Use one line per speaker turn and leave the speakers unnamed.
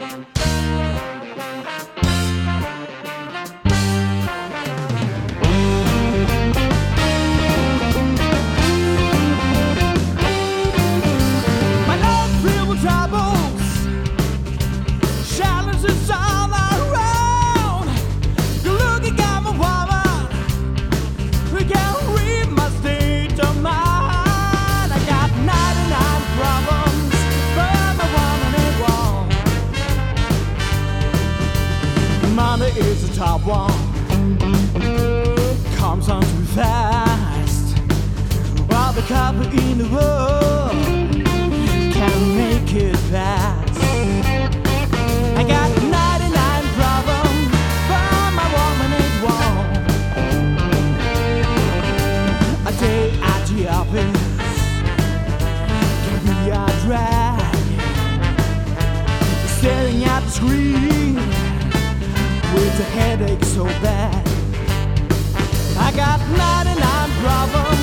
Is the top one, comes on too fast. While the couple in the world can't make it fast. I got 99 problems, but my woman ain't one. A day at the office can be a drag. Staring at the screen with a headache so bad. I got 99 problems.